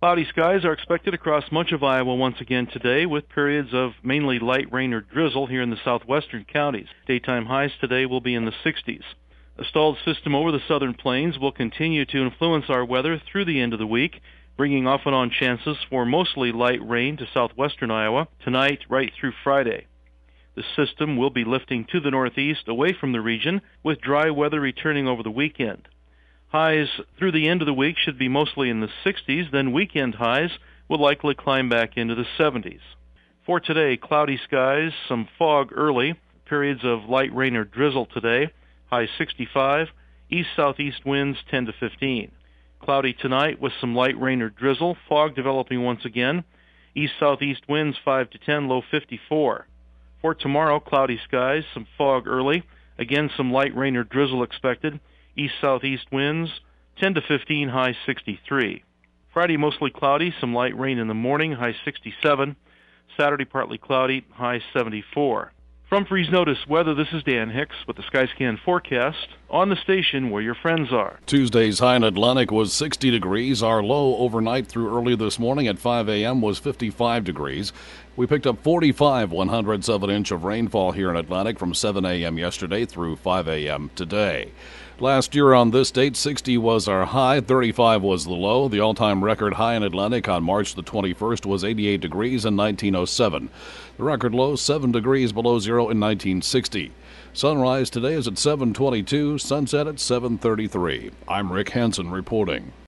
Cloudy skies are expected across much of Iowa once again today, with periods of mainly light rain or drizzle here in the southwestern counties. Daytime highs today will be in the 60s. A stalled system over the southern plains will continue to influence our weather through the end of the week, bringing off and on chances for mostly light rain to southwestern Iowa tonight right through Friday. The system will be lifting to the northeast away from the region, with dry weather returning over the weekend. Highs through the end of the week should be mostly in the 60s, then weekend highs will likely climb back into the 70s. For today, cloudy skies, some fog early, periods of light rain or drizzle today, high 65, east-southeast winds 10 to 15. Cloudy tonight with some light rain or drizzle, fog developing once again, east-southeast winds 5 to 10, low 54. For tomorrow, cloudy skies, some fog early, again some light rain or drizzle expected, east-southeast winds 10 to 15, high 63. Friday mostly cloudy, some light rain in the morning, high 67. Saturday partly cloudy, high 74. From Freeze Notice Weather, this is Dan Hicks with the Skyscan forecast on the station where your friends are. Tuesday's high in Atlantic was 60 degrees. Our low overnight through early this morning at 5 a.m. was 55 degrees. We picked up 45 100ths of an inch of rainfall here in Atlantic from 7 a.m. yesterday through 5 a.m. today. Last year on this date, 60 was our high, 35 was the low. The all-time record high in Atlantic on March the 21st was 88 degrees in 1907. The record low, 7 degrees below zero in 1960. Sunrise today is at 7:22, sunset at 7:33. I'm Rick Hansen reporting.